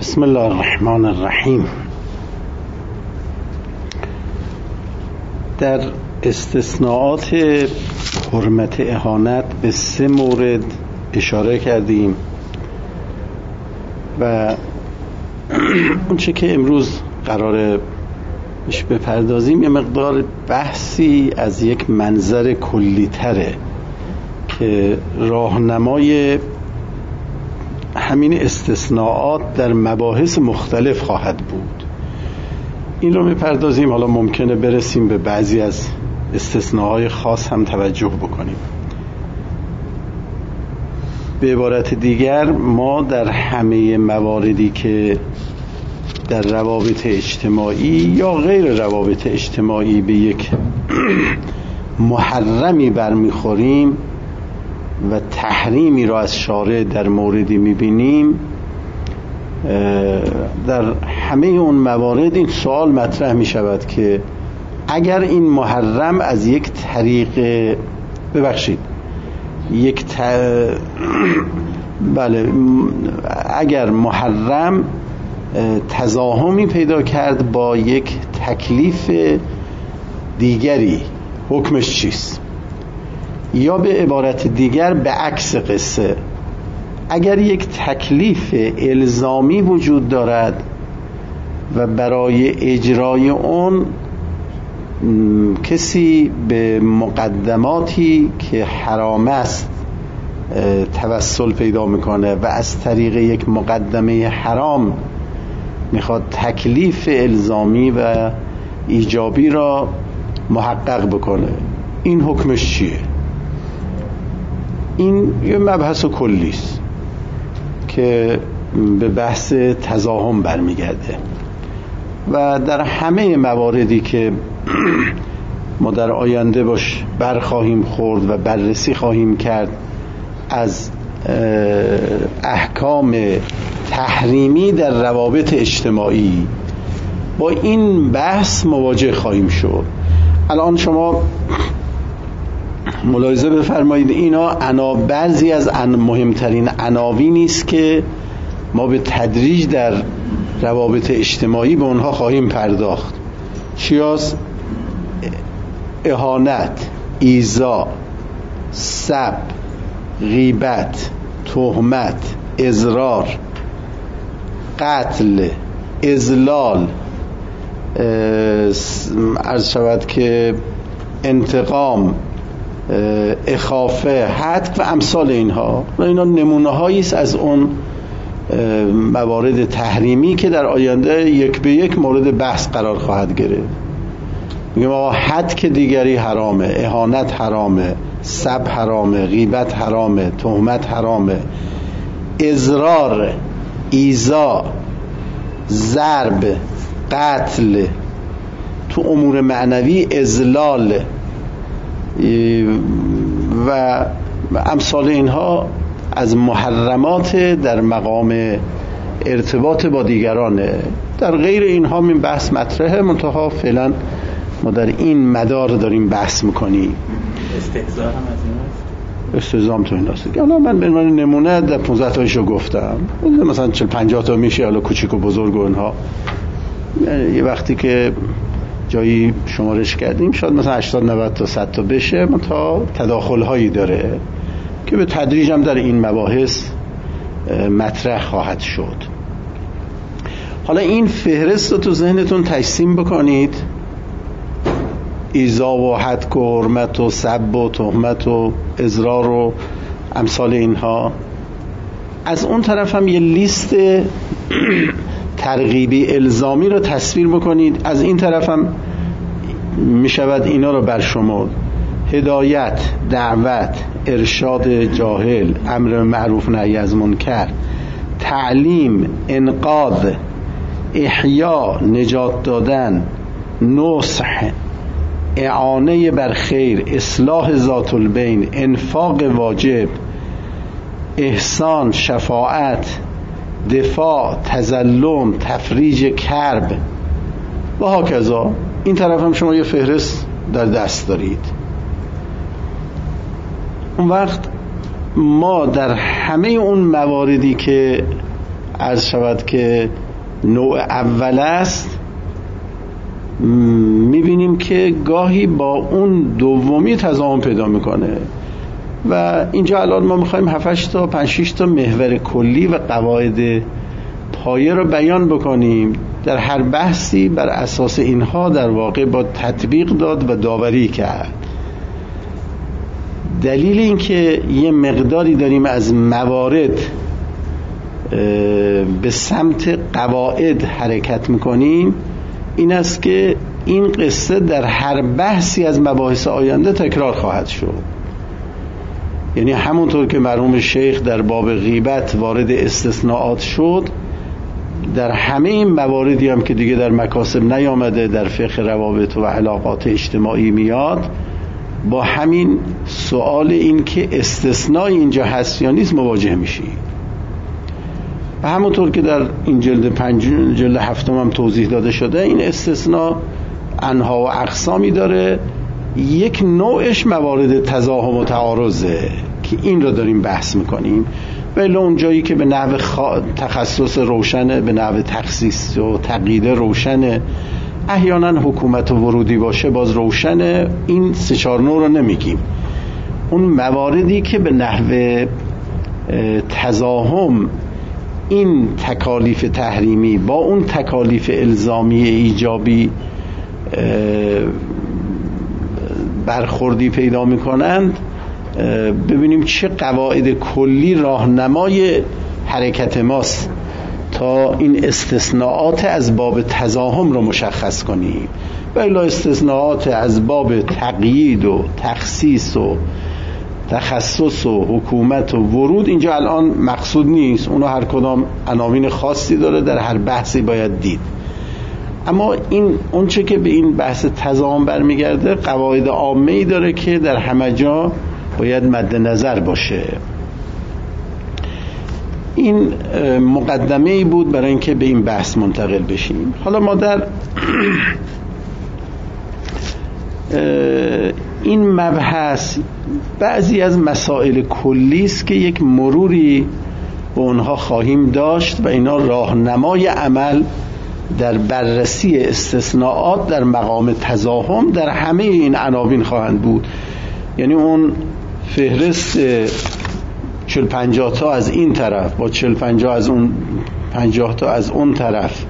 بسم الله الرحمن الرحیم. در استثناءات حرمت اهانت به 3 مورد اشاره کردیم و اون چه که امروز قراره بهش بپردازیم یه مقدار بحثی از یک منظر کلی تره که راهنمای همین استثناءات در مباحث مختلف خواهد بود. این رو میپردازیم، حالا ممکنه برسیم به بعضی از استثناءهای خاص هم توجه بکنیم. به عبارت دیگر ما در همه مواردی که در روابط اجتماعی یا غیر روابط اجتماعی به یک محرمی برمیخوریم و تحریمی را از شارع در موردی میبینیم، در همه اون موارد این سوال مطرح میشود که اگر این محرم از یک طریق اگر محرم تزاحمی پیدا کرد با یک تکلیف دیگری، حکمش چیست؟ یا به عبارت دیگر به عکس قصه، اگر یک تکلیف الزامی وجود دارد و برای اجرای اون کسی به مقدماتی که حرام است توسل پیدا میکنه و از طریق یک مقدمه حرام میخواد تکلیف الزامی و ایجابی را محقق بکنه، این حکمش چیه؟ این یه مبحث کلی است که به بحث تزاحم برمیگرده و در همه مواردی که ما در آینده باش برخواهیم خورد و بررسی خواهیم کرد از احکام تحریمی در روابط اجتماعی، با این بحث مواجه خواهیم شد. الان شما ملاحظه بفرمایید، اینا بعضی از مهمترین عناوینی است که ما به تدریج در روابط اجتماعی به اونها خواهیم پرداخت. چیاست؟ اهانت، ایذا، سب، غیبت، تهمت، اضرار، قتل، اذلال، عرض شود که انتقام، اخافه، حتک و امثال اینها. اینا نمونه هایی است از اون موارد تحریمی که در آینده یک به یک مورد بحث قرار خواهد گرفت. میگم آقا حتک دیگری حرامه، اهانت حرامه، سب حرامه، غیبت حرامه، تهمت حرامه، اضرار، ایذا، ضرب، قتل، تو امور معنوی اذلال و امثال اینها از محرمات در مقام ارتباط با دیگرانه. در غیر اینها این بحث مطرحه، منتها فعلا ما در این مدار داریم بحث میکنیم. استهزاء هم از ایناست؟ استهزاء تو ایناست. حالا من به عنوان نمونه در 15 تایشو گفتم، مثلا 40-50 تا میشه، حالا کوچیک و بزرگ و اینها. یه وقتی که جایی شمارش کردیم شاید مثلا 80-90 تا 100 تا بشه، منتها تداخل هایی داره که به تدریج هم در این مباحث مطرح خواهد شد. حالا این فهرست رو تو ذهنتون تجسیم بکنید، ایذا و حتک و حرمت و سب و تهمت و اضرار و امثال اینها. از اون طرف هم یه لیست ترغیبی الزامی رو تصویر بکنید، از این طرف هم می شود اینا رو برشمرد: هدایت، دعوت، ارشاد جاهل، امر معروف نهی از منکر، تعلیم، انقاذ، احیا، نجات دادن، نصح، اعانه بر خیر، اصلاح ذات البین، انفاق واجب، احسان، شفاعت، دفاع، تظلم، تفریج کرب و هاکذا. این طرف هم شما یه فهرست در دست دارید. اون وقت ما در همه اون مواردی که عرض شود که نوع اول است، میبینیم که گاهی با اون دومی تضامن پیدا میکنه و اینجا الان ما میخوایم 7-8 تا 5-6 تا محور کلی و قواعد پایه رو بیان بکنیم. در هر بحثی بر اساس اینها در واقع با تطبیق داد و داوری کرد. دلیل این که یه مقداری داریم از موارد به سمت قواعد حرکت میکنیم این است که این قصه در هر بحثی از مباحث آینده تکرار خواهد شد. یعنی همونطور که مرحوم شیخ در باب غیبت وارد استثناءات شد، در همه این مواردی هم که دیگه در مکاسب نیامده، در فقه روابط و علاقات اجتماعی میاد، با همین سوال این که استثناء اینجا هست یا نیست مواجه میشی. و همونطور که در این جلد 7 هم توضیح داده شده، این استثناء انواع و اقسامی داره. یک نوعش موارد تضاهم و تعارضه که این رو داریم بحث میکنیم. ولی اون جایی که به نحو تخصص روشنه، به نحو تخصیص و تقیید روشنه، احیانا حکومت و ورودی باشه باز روشنه، این 3-4 نوع رو نمیگیم. اون مواردی که به نحو تضاهم این تکالیف تحریمی با اون تکالیف الزامی ایجابی برخوردی پیدا میکنند، ببینیم چه قواعد کلی راهنمای حرکت ماست تا این استثناءات از باب تضاهم رو مشخص کنیم. و الا استثناءات از باب تقیید و تخصیص و تخصص و حکومت و ورود اینجا الان مقصود نیست. اونو هر کدام عناوین خاصی داره، در هر بحثی باید دید. اما این اون چه که به این بحث تضاهم برمیگرده قواعد عامه‌ای داره که در همه جا باید مد نظر باشه. این مقدمه‌ای بود برای اینکه به این بحث منتقل بشیم. حالا ما در این مبحث بعضی از مسائل کلی است که یک مروری به اونها خواهیم داشت و اینا راهنمای عمل در بررسی استثناءات در مقام تضاهم در همه این عناوین خواهند بود. یعنی اون فهرست 40-50 تا از این طرف با 40-50 از اون 50 تا از اون طرف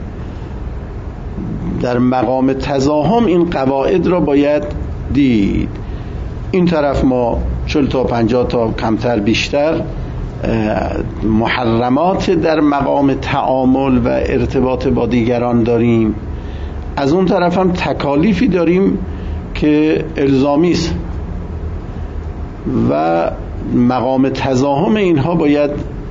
در مقام تضاهم این قواعد را باید دید. این طرف ما 40 تا 50 تا کمتر بیشتر محرمات در مقام تعامل و ارتباط با دیگران داریم، از اون طرف هم تکالیفی داریم که الزامی است و مقام تضاهم اینها باید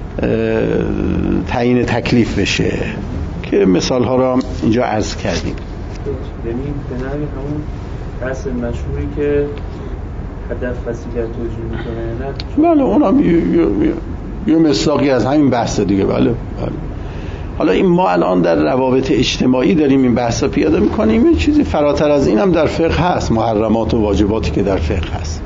تعیین تکلیف بشه که مثال ها را اینجا عرض کردیم. یعنی به نوعی همون بحث مشهوری که هدف وسیله توجیه میکنه، نه؟ بله، اونم یه مصداقی از همین بحث دیگه. بله. حالا این ما الان در روابط اجتماعی داریم این بحث رو پیاده میکنیم. یه چیزی فراتر از این هم در فقه هست، محرمات و واجباتی که در فقه هست.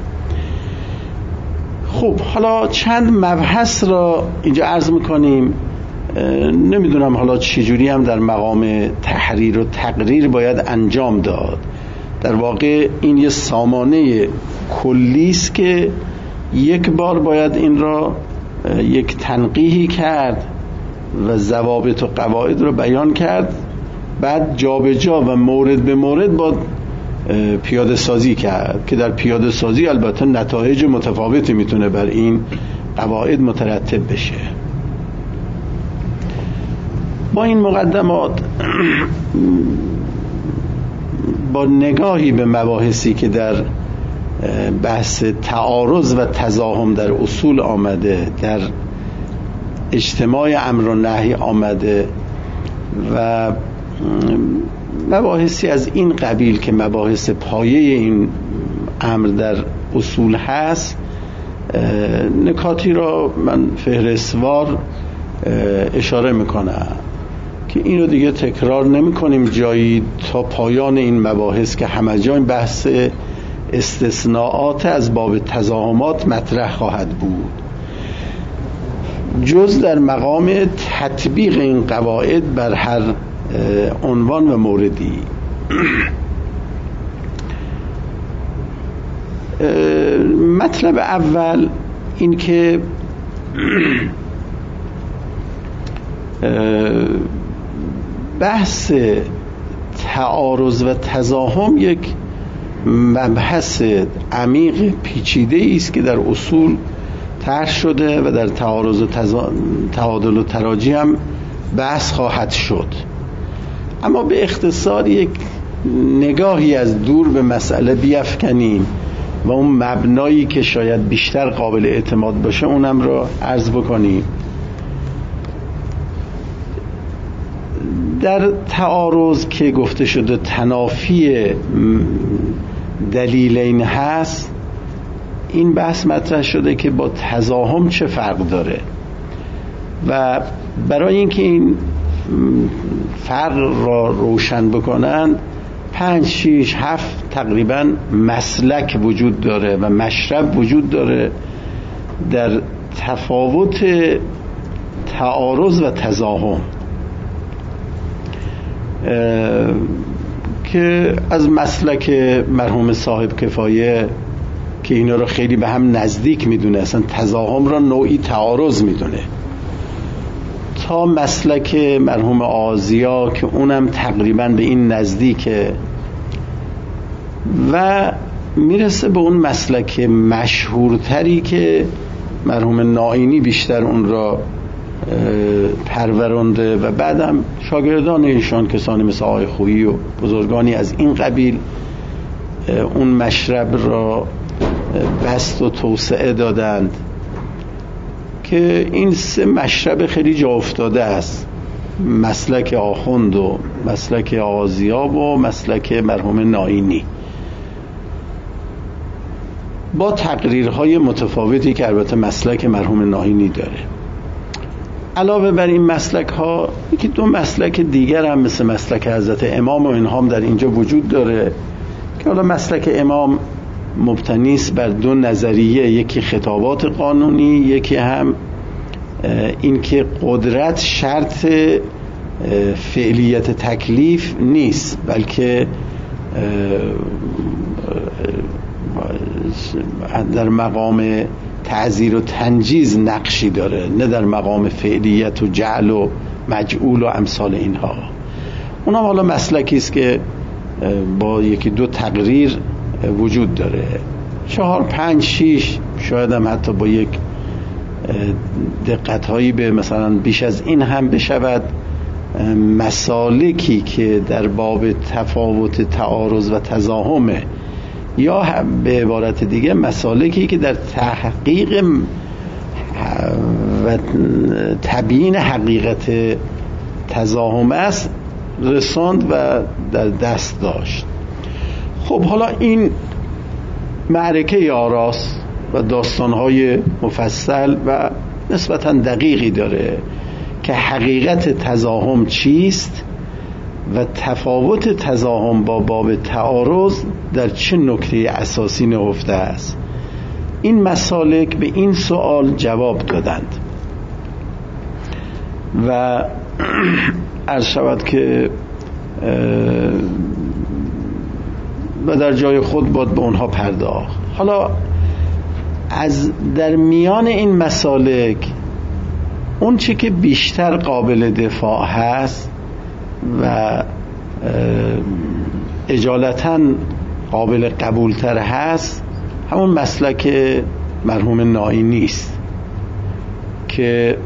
خب حالا چند مبحث را اینجا عرض میکنیم. نمیدونم حالا چجوری هم در مقام تحریر و تقریر باید انجام داد. در واقع این یه سامانه کلی است که یک بار باید این را یک تنقیحی کرد و ضوابط و قواعد رو بیان کرد، بعد جابجا و مورد به مورد با پیاده سازی کرد که در پیاده سازی البته نتایج متفاوتی میتونه بر این قواعد مترتب بشه. با این مقدمات با نگاهی به مباحثی که در بحث تعارض و تضاهم در اصول آمده، در اجتماع امر و نهی آمده و مباحثی از این قبیل که مباحث پایه این امر در اصول هست، نکاتی را من فهرستوار اشاره میکنم که این رو دیگه تکرار نمی کنیم جایی تا پایان این مباحث که همه جای بحث استثناءات از باب تضاهمات مطرح خواهد بود. جز در مقام تطبیق این قواعد بر هر عنوان و موردی. مطلب اول این که بحث تعارض و تزاحم یک مبحث عمیق پیچیده است که در اصول طرح شده و در تعارض و تعادل و تراجی هم بحث خواهد شد. اما به اختصار یک نگاهی از دور به مسئله بیفکنیم و اون مبنایی که شاید بیشتر قابل اعتماد باشه اونم را عرض بکنیم. در تعارض که گفته شده تنافی دلیلین هست، این بحث مطرح شده که با تزاحم چه فرق داره و برای اینکه این فرق را روشن بکنن 5 6 7 تقریبا مسلک وجود داره و مشرب وجود داره در تفاوت تعارض و تزاحم، که از مسلک مرحوم صاحب کفایه که اینا رو خیلی به هم نزدیک میدونه، اصلا تزاحم را نوعی تعارض میدونه، تا مسلک مرحوم آزیا که اونم تقریبا به این نزدیکه، و میرسه به اون مسلک مشهورتری که مرحوم نائینی بیشتر اون را پرورانده و بعدم شاگردان ایشان کسانی مثل آقای خویی و بزرگانی از این قبیل اون مشرب را بسط و توسعه دادند که این 3 مشرب خیلی جا افتاده است: مسلک آخوند و مسلک آزیاب و مسلک مرحوم نائینی، با تقریرهای متفاوتی که البته مسلک مرحوم نائینی داره. علاوه بر این مسلک ها 1-2 مسلک دیگر هم مثل مسلک حضرت امام و اینها هم در اینجا وجود داره که حالا مسلک امام مبتنی است بر 2 نظریه، یکی خطابات قانونی، یکی هم این که قدرت شرط فعلیت تکلیف نیست، بلکه در مقام تعزیر و تنجیز نقشی داره، نه در مقام فعلیت و جعل و مجعول و امثال اینها. اونم حالا مسلکی است که با 1-2 تقریر وجود داره. 4 5 6 شاید هم حتی با یک دقت‌هایی به مثلا بیش از این هم بشود مسالکی که در باب تفاوت تعارض و تزاحمه، یا به عبارت دیگه مسالکی که در تحقیق و تبیین حقیقت تزاحم است رساند و در دست داشت. خب حالا این معرکه آراست و داستانهای مفصل و نسبتاً دقیقی داره که حقیقت تزاحم چیست و تفاوت تزاحم با باب تعارض در چه نکته اساسی نهفته است. این مسالک به این سوال جواب دادند و عرض شود که و در جای خود باید به اونها پرداخت. حالا از در میان این مسالک اون چی که بیشتر قابل دفاع هست و اجالتاً قابل قبولتر هست همون مسلک مرحوم نائینی است که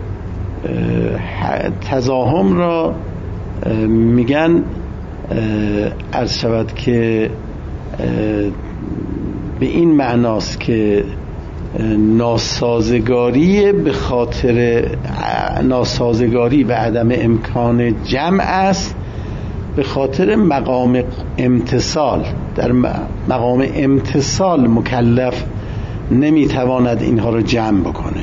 تزاحم را میگن عرض شود که به این معناست که ناسازگاری به خاطر ناسازگاری و عدم امکان جمع است به خاطر مقام امتصال. در مقام امتصال مکلف نمیتواند اینها رو جمع بکنه.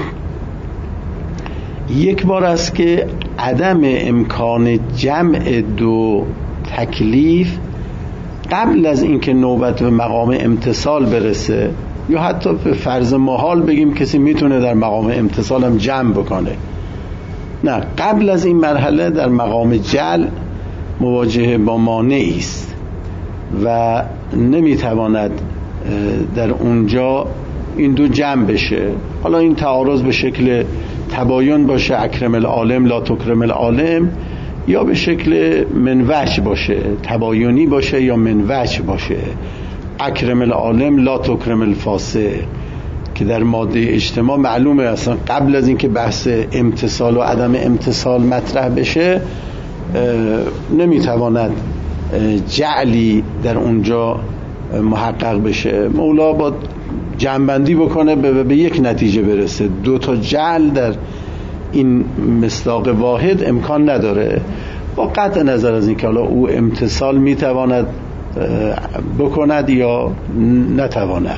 یک بار است که عدم امکان جمع 2 تکلیف قبل از اینکه نوبت به مقام امتصال برسه، یا حتی به فرض محال بگیم کسی میتونه در مقام امتثال هم جمع بکنه. نه، قبل از این مرحله در مقام جعل مواجهه با مانعی است و نمیتواند در اونجا این دو جمع بشه. حالا این تعارض به شکل تباین باشه، اکرم العالم لا تکرم العالم، یا به شکل منوج باشه، تباینی باشه یا منوج باشه، اکرم العالم لا تکرم الفاسق، که در ماده اجتماع معلومه اصلا قبل از اینکه بحث امتثال و عدم امتثال مطرح بشه نمیتواند جعلی در اونجا محقق بشه. مولا با جمع‌بندی بکنه به یک نتیجه برسه. دو تا جعل در این مصداق واحد امکان نداره، با قطع نظر از اینکه حالا او امتثال میتواند بکند یا نتواند.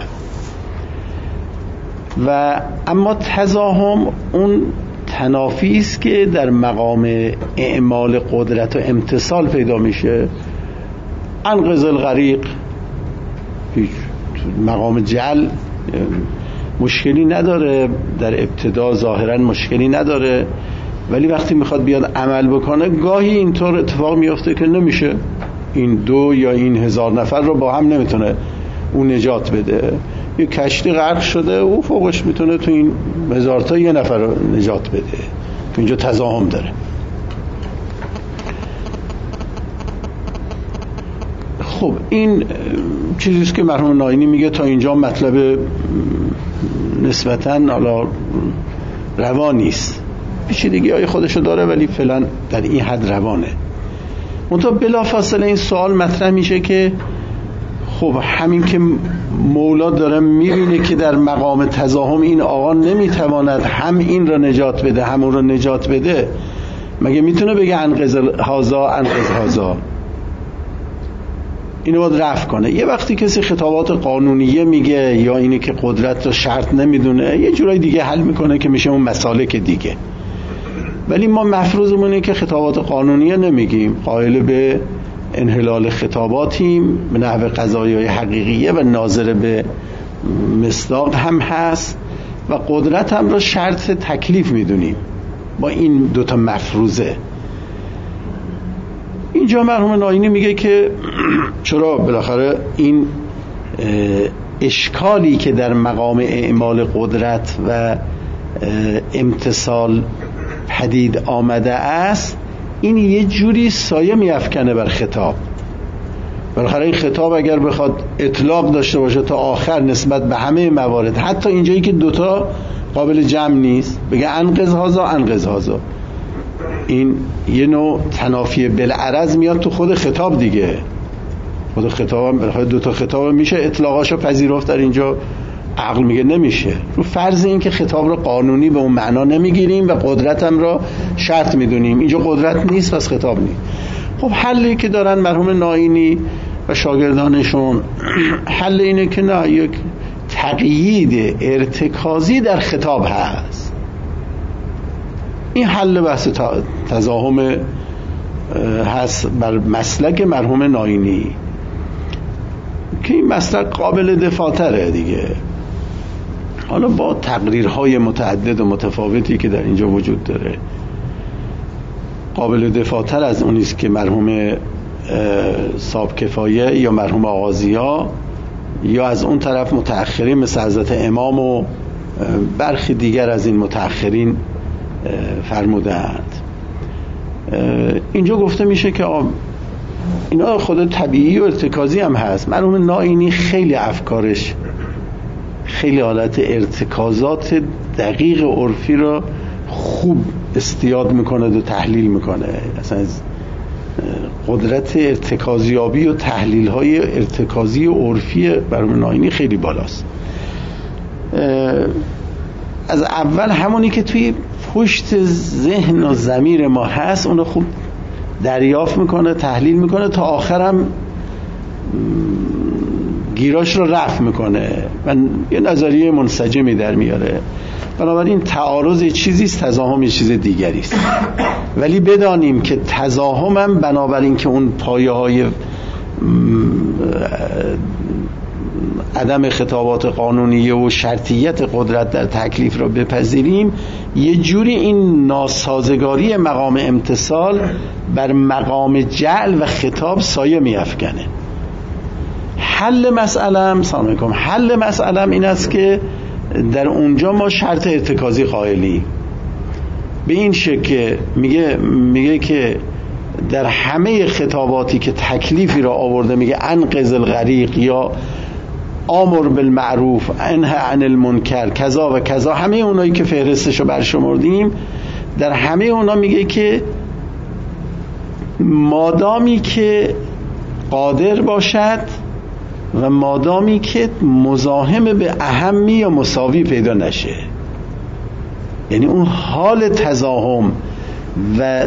و اما تزاحم اون تنافی است که در مقام اعمال قدرت و امتثال پیدا میشه. انقذ الغریق هیچ مقام جعل مشکلی نداره، در ابتدا ظاهرا مشکلی نداره، ولی وقتی میخواد بیاد عمل بکنه گاهی اینطور اتفاق میفته که نمیشه. این 2 یا این 1000 نفر رو با هم نمیتونه اون نجات بده. یه کشتی غرق شده، او فوقش میتونه تو این 1000 تا یه نفر رو نجات بده. تو اینجا تزاحم داره. خب این چیزیست که مرحوم ناینی میگه تا اینجا مطلب نسبتاً حالا روانی است، پیچیدگی های خودشو داره ولی فعلا در این حد روانه. منتها بلافاصله این سوال مطرح میشه که خب همین که مولا داره میبینه که در مقام تزاحم این آقا نمیتواند هم این را نجات بده هم اون را نجات بده، مگه میتونه بگه انقذ هذا انقذ هذا؟ اینو باید رفع کنه. یه وقتی کسی خطابات قانونیه میگه یا اینه که قدرت رو شرط نمیدونه، یه جورای دیگه حل میکنه که میشه اون مسالک دیگه. ولی ما مفروضمونه که خطابات قانونیه نمیگیم، قائل به انحلال خطاباتیم به نحو قضایای حقیقیه و ناظر به مصداق هم هست و قدرت هم را شرط تکلیف میدونیم با این دوتا مفروضه. اینجا مرحوم ناینی میگه که چرا بالاخره این اشکالی که در مقام اعمال قدرت و امتثال پدید آمده است، این یه جوری سایه میافکنه بر خطاب. بالاخره این خطاب اگر بخواد اطلاق داشته باشه تا آخر نسبت به همه موارد، حتی اینجایی که دوتا قابل جمع نیست، بگه انقذ هذا انقذ هذا، این یه نوع تنافی بالعرض میاد تو خود خطاب دیگه. خود خطاب هم بالاخره دوتا خطاب میشه اطلاقاشو پذیرفت، در اینجا عقل میگه نمیشه. رو فرض این که خطاب رو قانونی به اون معنا نمیگیریم و قدرت هم رو شرط میدونیم، اینجا قدرت نیست پس خطاب نیست. خب حلی که دارن مرحوم ناینی و شاگردانشون حل اینه که نه، یک تقیید ارتکازی در خطاب هست. این حل بحث تزاحم هست بر مسلک مرحوم ناینی که این مسلک قابل دفاع‌تره دیگه. حالا با تقریرهای متعدد و متفاوتی که در اینجا وجود داره، قابل دفاع‌تر از اونیست که مرحوم صاحب کفایه یا مرحوم آغازی‌ها یا از اون طرف متأخرین مثل حضرت امام و برخی دیگر از این متأخرین فرمودند. اینجا گفته میشه که اینا خود طبیعی و ارتکازی هم هست. مرحوم ناینی خیلی افکارش خیلی حالت ارتکازات دقیق عرفی را خوب استیاد میکنه و تحلیل میکنه. اصلا از قدرت ارتکازیابی و تحلیل های ارتکازی و عرفی مرحوم ناینی خیلی بالاست. از اول همونی که توی پشت ذهن و ضمیر ما هست اون رو خوب دریافت میکنه، تحلیل میکنه، تا آخرم گیراش رو رفع میکنه و یه نظریه منسجمی در میاره. بنابراین تعارض چیزیست، تزاحم یه چیز دیگریست. ولی بدانیم که تزاحم هم بنابراین که اون پایه های عدم خطابات قانونیه و شرطیت قدرت در تکلیف را بپذیریم، یه جوری این ناسازگاری مقام امتثال بر مقام جعل و خطاب سایه می‌افکنه. حل مسئله این است که در اونجا ما شرط ارتکازی قائلی به این شکل میگه که در همه خطاباتی که تکلیفی را آورده، میگه انقذ الغریق یا آمر بالمعروف انه عن المنکر کذا و کذا، همه اونایی که فهرستشو برشمردیم، در همه اونا میگه که مادامی که قادر باشد و مادامی که مزاحم به اهمی یا مساوی پیدا نشه، یعنی اون حال تزاحم و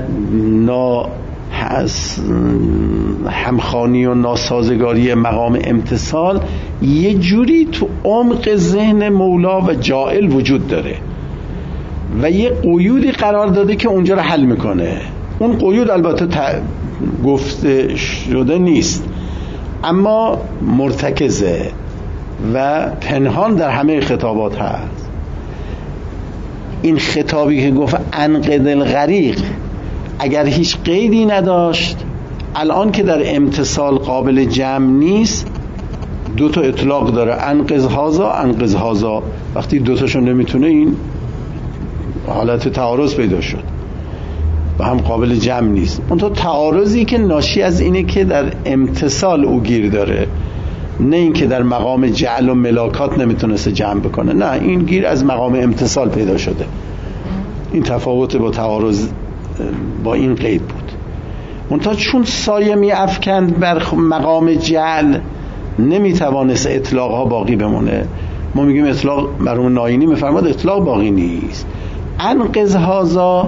همخوانی و ناسازگاری مقام امتثال یه جوری تو عمق ذهن مولا و جائل وجود داره و یه قیودی قرار داده که اونجا رو حل میکنه. اون قیود البته گفته شده نیست، اما مرتکزه و پنهان در همه خطابات هست. این خطابی که گفت انقذ الغریق اگر هیچ قیدی نداشت، الان که در امتثال قابل جمع نیست، دو تا اطلاق داره، انقذ هازا. وقتی دو تاشون نمیتونه، این حالت تعارض پیدا شد و هم قابل جمع نیست. اون تو تعارضی که ناشی از اینه که در امتثال او گیر داره، نه این که در مقام جعل و ملاکات نمیتونسته جمع بکنه، نه، این گیر از مقام امتثال پیدا شده. این تفاوت با تعارض با این قید بود. منتها چون سایه می افکند بر مقام جعل، نمیتوانست اطلاق ها باقی بمونه. ما میگیم اطلاق، مرحوم ناینی میفرماد اطلاق باقی نیست. انقذ هازا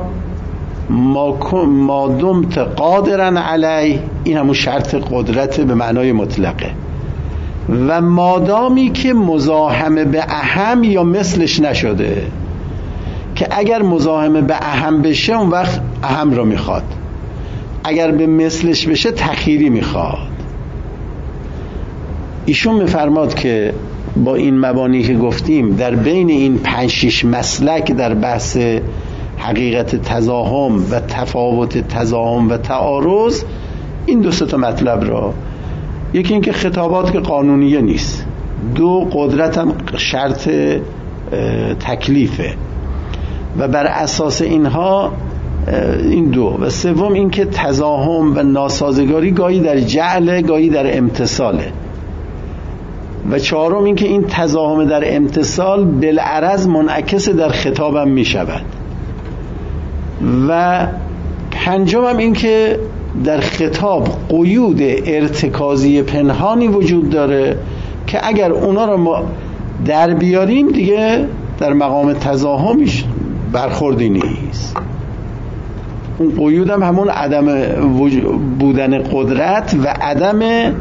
ما دمت قادرن علی، این همون شرط قدرت به معنای مطلقه، و مادامی که مزاحم به اهم یا مثلش نشده، که اگر مزاحم به اهم بشه اون وقت اهم رو میخواد، اگر به مثلش بشه تخیری میخواد. ایشون میفرماد که با این مبانی که گفتیم در بین این 5-6 مسلک در بحث حقیقت تزاحم و تفاوت تزاحم و تعارض، این 2-3 تا مطلب را، یکی این که خطابات که قانونیه نیست، 2 قدرت هم شرط تکلیفه و بر اساس اینها این 2، و 3 این که تزاحم و ناسازگاری گاهی در جعل گاهی در امتثاله، و 4 این که این تزاحم در امتثال بالعرض منعکس در خطابم می شود، و 5 این که در خطاب قیود ارتکازی پنهانی وجود داره که اگر اونا رو ما در بیاریم دیگه در مقام تزاحمش برخوردی نیست. اون قیود هم همون عدم بودن قدرت و عدم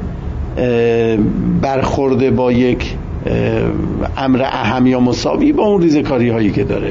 برخورده با یک امر اهم یا مساوی با اون ریزکاری هایی که داره.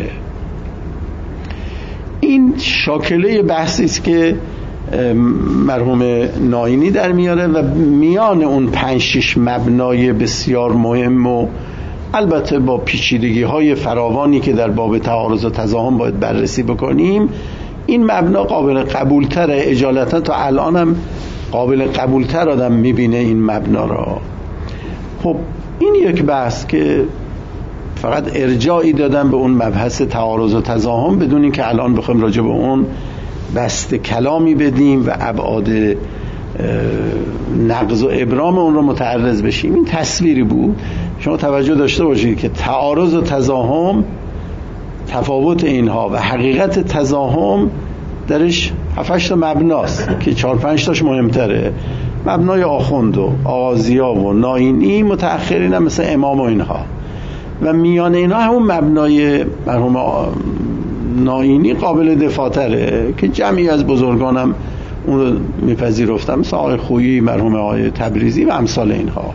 این شاکله بحثی است که مرحوم ناینی در میاره و میان اون 5-6 مبنای بسیار مهم و البته با پیچیدگی های فراوانی که در باب تعارض و تزاحم باید بررسی بکنیم، این مبنا قابل قبولتره. اجالتا تا الان هم قابل قبولتر آدم میبینه این مبنا را. خب این یک بحث که فقط ارجاعی دادم به اون مبحث تعارض و تزاحم، بدون این که الان بخوایم راجع به اون بسط کلامی بدیم و ابعاد نقض و ابرام اون رو متعرض بشیم. این تصویری بود. شما توجه داشته باشید که تعارض و تزاحم، تفاوت اینها و حقیقت تزاحم درش 7-8 تا مبناست که 4-5 تاش مهمتره. مبنای آخوند و آغازیا و ناینی، متأخرین هم مثل امام و اینها، و میان اینا همون مبنای مرحوم ناینی قابل دفاعتره که جمعی از بزرگانم اون رو میپذیرفتم، مثل آقای خویی، مرحوم آقای تبریزی و امثال اینها.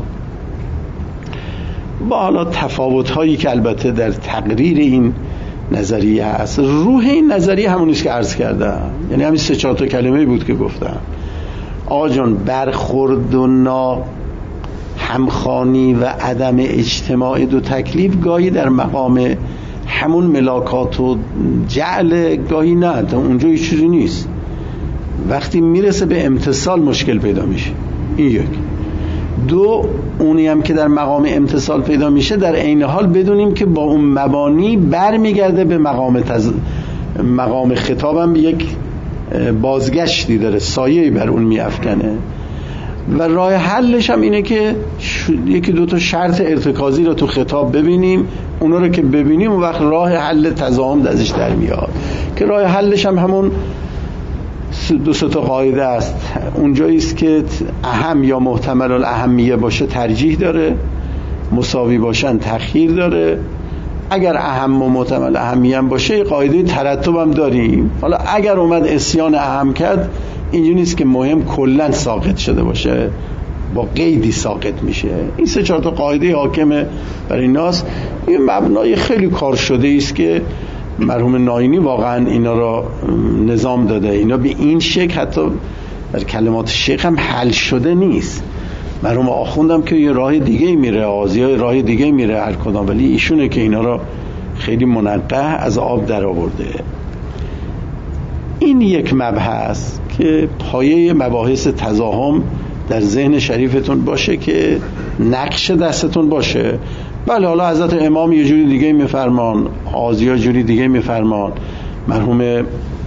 با حالا تفاوت هایی که البته در تقریر این نظریه هست، روح این نظریه همونیست که عرض کردم، یعنی همین 3-4 تا کلمه بود که گفتم. آقا جان، برخورد و همخوانی و عدم اجتماع دو تکلیف گاهی در مقام همون ملاکات و جعل، گاهی نه، تا اونجا هیچ چیزی نیست. وقتی میرسه به امتصال مشکل پیدا میشه. این یک. دو، اونی هم که در مقام امتصال پیدا میشه در عین حال بدونیم که با اون مبانی برمیگرده به مقام خطابم به یک بازگشتی داره، سایه‌ای بر اون میافکنه. و راه حلش هم اینه که یکی دو تا شرط ارتکازی رو تو خطاب ببینیم، اونا رو که ببینیم اون وقت راه حل تضاهم ازش در میاد، که راه حلش هم همون دو سه تا قاعده است. اونجایی است که اهم یا محتمل الاهمیه باشه ترجیح داره، مساوی باشن تأخیر داره. اگر اهم و محتمل اهمیه هم باشه قاعده ترتب هم داریم. حالا اگر اومد عصیان اهم کرد، اینجوری نیست که مهم کلا ساقط شده باشه، با قیدی ساقط میشه. این سه چهار تا قاعده حاکمه برای ناس. این مبنای خیلی کار شده است که مرحوم ناینی واقعا اینا را نظام داده. اینا به این شکل حتی در کلمات شیخ هم حل شده نیست. مرحوم آخوندم که یه راه دیگه میره، آزیای راه دیگه میره هر کدام، ولی ایشونه که اینا را خیلی منقح از آب در آورده. این یک مبحث که پایه مباحث تضاهم در ذهن شریفتون باشه، که نقش دستتون باشه. بله، حالا حضرت امام یه جوری دیگه میفرمان، آزیا جوری دیگه میفرمان، مرحوم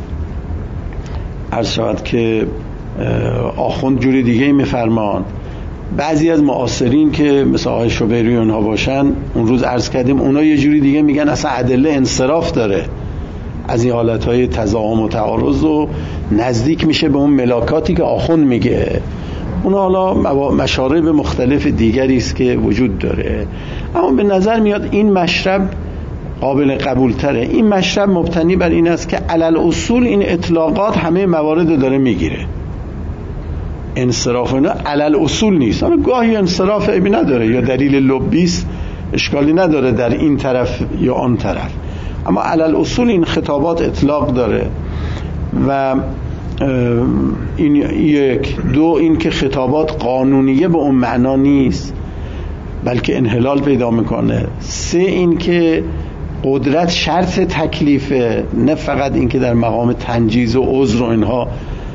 عرض شود که آخوند جوری دیگه میفرمان. بعضی از معاصرین که مثل آقای شبیری اونها باشن، اون روز عرض کردیم اونا یه جوری دیگه میگن اصلا ادله انصراف داره از این حالتهای تضاهم و تعارض و نزدیک میشه به اون ملاکاتی که آخوند میگه. اون حالا مشارب مختلف دیگری است که وجود داره، اما به نظر میاد این مشرب قابل قبول تره. این مشرب مبتنی بر این است که علل اصول این اطلاقات همه موارد داره میگیره. انصراف اینا علل اصول نیست، اما گاهی انصراف عیبی نداره یا دلیل لبی است، اشکالی نداره در این طرف یا آن طرف، اما علل اصول این خطابات اطلاق داره. و این یک. دو، این که خطابات قانونیه به اون معنا نیست بلکه انحلال پیدا میکنه. سه، این که قدرت شرط تکلیفه، نه فقط این که در مقام تنجیز و عذر و اینها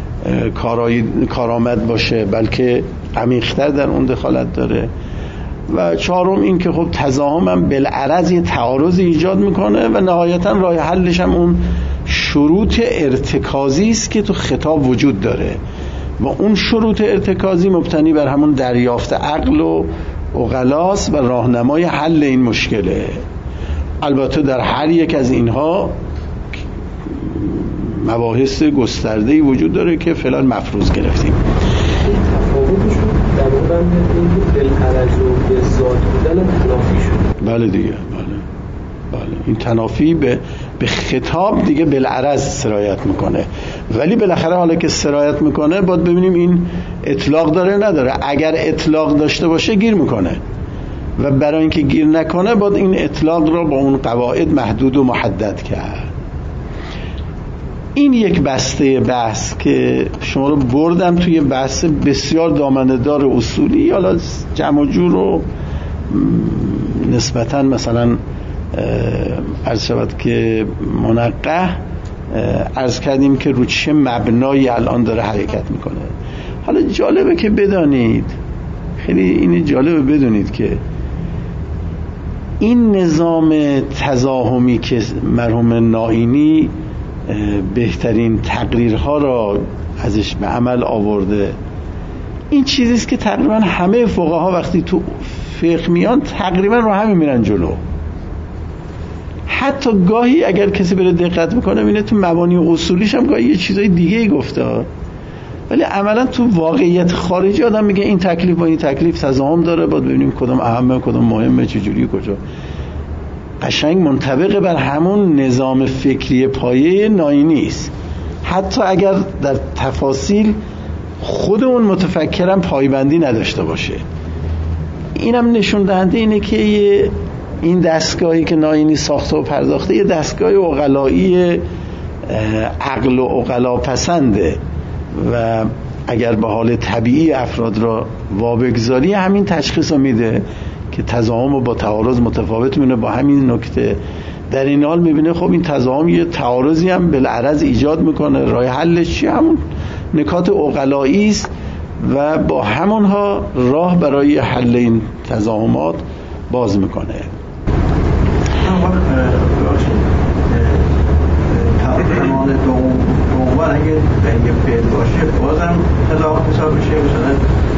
کارآمد باشه، بلکه عمیق‌تر در اون دخالت داره. و چهارم، این که خب تضاهم هم بالعرض یه تعارض ایجاد میکنه و نهایتا راه حلش هم اون شروط ارتکازی است که تو خطاب وجود داره و اون شروط ارتکازی مبتنی بر همون دریافت عقل و عقلاست و راهنمای حل این مشکله. البته در هر یک از اینها مباحث گسترده‌ای وجود داره که فعلا مفروض گرفتیم. تفاوتشون در اون این بالعرض و به ذات بودن تنافی شد. بله دیگه، بله این تنافی به خطاب دیگه بالعرض سرایت میکنه، ولی بالاخره حالا که سرایت میکنه باید ببینیم این اطلاق داره نداره. اگر اطلاق داشته باشه گیر میکنه و برای اینکه گیر نکنه باید این اطلاق را با اون قواعد محدود و محدد کرد. این یک بسته بحث که شما رو بردم توی بحث بسیار دامنه‌دار اصولی، حالا جمع و جور رو نسبتاً مثلا عرض شود که منقح عرض کردیم که رو چه مبنایی الان داره حرکت میکنه. حالا جالبه که بدانید، خیلی این جالبه بدونید که این نظام تضاهمی که مرحوم ناینی بهترین تقریرها را ازش به عمل آورده، این چیزیست که تقریبا همه فقها وقتی تو فقه میان تقریبا رو همین میرن جلو. حتی گاهی اگر کسی بره دقت بکنه ببینه تو مبانی و اصولیش هم گاهی یه چیزای دیگه گفته، ولی عملا تو واقعیت خارجی آدم میگه این تکلیف با این تکلیف تضاهم داره، باید ببینیم کدوم اهمه کدوم مهمه چجوری کجا. قشنگ منطبق بر همون نظام فکری پایه ناینی است، حتی اگر در تفاصیل خود اون متفکرم پایبندی نداشته باشه. اینم نشون دهنده اینه که این دستگاهی که ناینی ساخته و پرداخته یه دستگاه عقلایی عقل و عقلا پسنده و اگر به حال طبیعی افراد را وابگذاری همین تشخیص رو میده که تضاهم و با تعارض متفاوت میونه. با همین نکته در این حال میبینه خب این تضاهم یه تعارضی هم بالعرض ایجاد میکنه، راه حلش چی؟ همون نکات عقلایی است و با همونها راه برای حل این تضاهمات باز میکنه. زمان دوم اگه یه فعل باشه بازم تضاهم حساب میشه، مثلا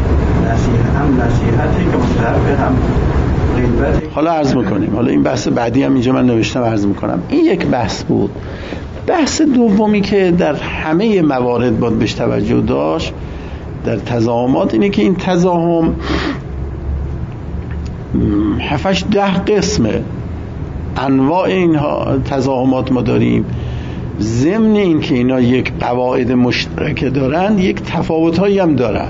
نصیحتی که مستحب هم غیبتی. حالا عرض میکنیم، حالا این بحث بعدی هم اینجا من نوشتم عرض میکنم. این یک بحث بود. بحث دومی که در همه موارد باید بهش توجه داشت در تضاهمات اینه که این تضاهم 7-10 قسمه. انواع اینها تضاهمات ما داریم. ضمن این که اینا یک قواعد مشترک دارن، یک تفاوت‌هایی هم دارن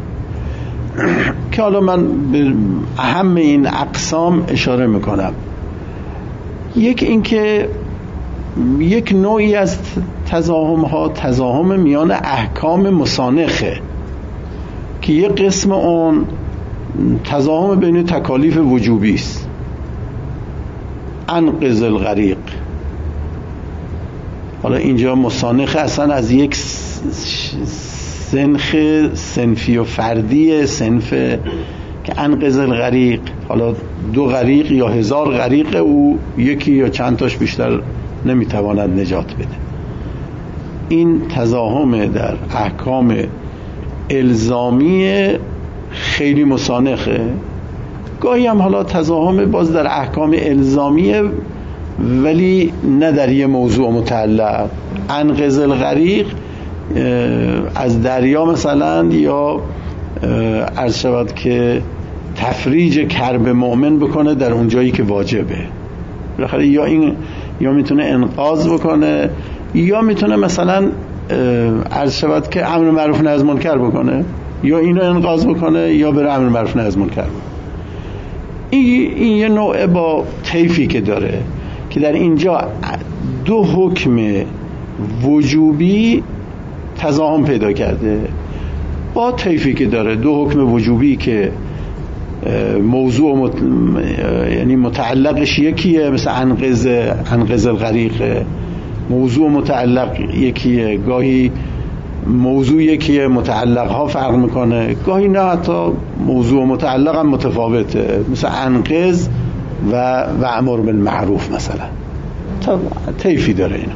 که حالا من به اهم این اقسام اشاره میکنم. یک این که یک نوعی از تضاهم‌ها تضاهم میان احکام مسانخه که یک قسم اون تضاهم بین تکالیف وجوبی است. انقذ الغریق، حالا اینجا مسانخه اصلا از یک صنفی و فردی صنف که انقذ الغریق، حالا 2 غریق یا 1000 غریق او یکی یا چند تاش بیشتر نمیتواند نجات بده. این تضاهم در احکام الزامی خیلی مسانخه. گاهی هم حالا تضاهم باز در احکام الزامیه ولی نه در یه موضوع متعلق. انقذ الغریق از دریا مثلا، یا عرض شود که تفریج کرب مؤمن بکنه در اون جایی که واجبه. بالاخره یا میتونه انقاذ بکنه یا میتونه مثلا عرض شود که امر معروف نهی از منکر بکنه، یا اینو انقاذ بکنه یا بره امر معروف نهی از منکر بکنه. این یه نوع با طیفی که داره که در اینجا 2 حکم وجوبی تضاهم پیدا کرده با طیفی که داره. 2 حکم وجوبی که موضوع یعنی متعلقش یکیه، مثل انقذ الغریق، موضوع متعلق یکیه، گاهی موضوع یکیه متعلق ها فرق میکنه، گاهی نه حتی موضوع متعلق هم متفاوته، مثل انقذ و امر بالمعروف مثلا. طیفی داره اینا.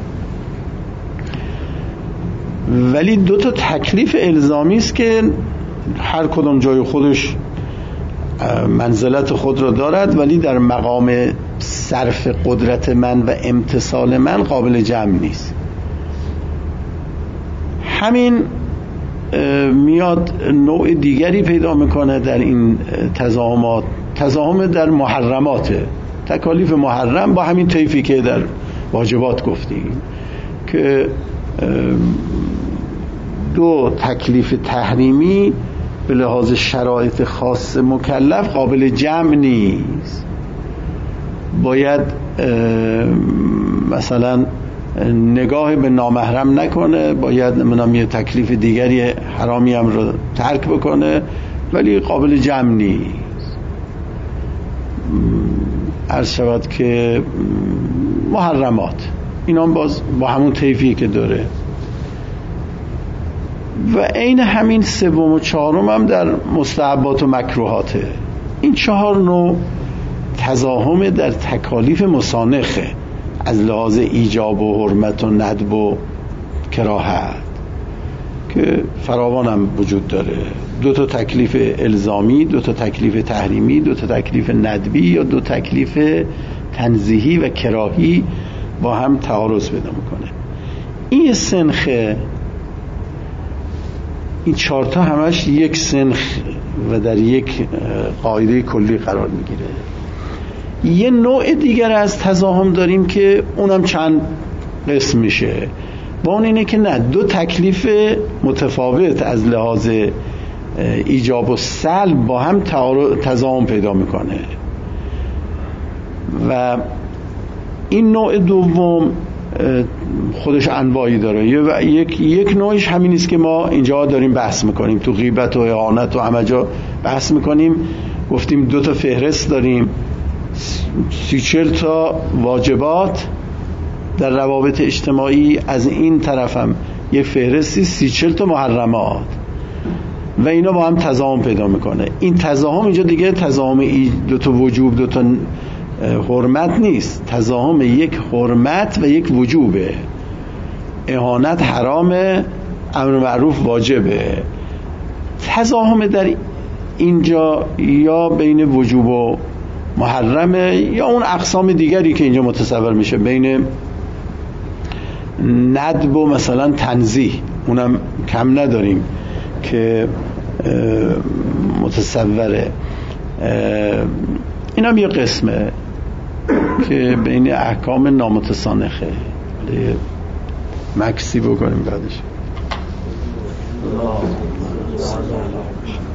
ولی 2 تا تکلیف الزامی است که هر کدوم جای خودش منزلت خود را دارد، ولی در مقام صرف قدرت من و امتثال من قابل جمع نیست. همین میاد نوع دیگری پیدا میکنه در این تضاهمات. تضاهم در محرماته، تکالیف محرم با همین طیفی که در واجبات گفتیم که 2 تکلیف تحریمی به لحاظ شرایط خاص مکلف قابل جمع نیست. باید مثلا نگاه به نامحرم نکنه، باید یه تکلیف دیگری حرامی هم رو ترک بکنه، ولی قابل جمع نیست. عرض شود که محرمات اینا باز با همون طیفی که داره. و عین همین 3 و 4 هم در مستحبات و مکروهاته. این 4 نوع تضاهم در تکالیف مسانخه از لحاظ ایجاب و حرمت و ندب و کراهت که فراوان هم وجود داره. 2 تا تکلیف الزامی، 2 تا تکلیف تحریمی، 2 تا تکلیف ندبی یا 2 تکلیف تنزیهی و کراهی با هم تعارض پیدا میکنه. این سنخه، این 4 تا همش یک سنخ و در یک قاعده کلی قرار میگیره. یه نوع دیگر از تضاهم داریم که اونم چند قسم میشه. با اون اینه که نه، 2 تکلیف متفاوت از لحاظ ایجاب و سلب با هم تضاهم پیدا میکنه. و این نوع دوم خودش انواعی داره. یک نوعش همین است که ما اینجا داریم بحث میکنیم، تو غیبت و اهانت و همه جا بحث میکنیم. گفتیم 2 تا فهرست داریم، 30-40 تا واجبات در روابط اجتماعی، از این طرف هم یک فهرستی 30-40 تا محرمات و اینا با هم تضاهم پیدا میکنه. این تضاهم اینجا دیگه تضاهم 2 تا وجوب 2 تا حرمت نیست، تضاهم یک حرمت و یک وجوبه. اهانت حرامه، امر معروف واجبه. تضاهم در اینجا یا بین وجوب و محرمه یا اون اقسام دیگری که اینجا متصور میشه، بین ندب و مثلا تنزیه، اونم کم نداریم که متصوره. این هم یه قسمه که بین احکام نامتسانخه. مکسی بکنیم بعدش.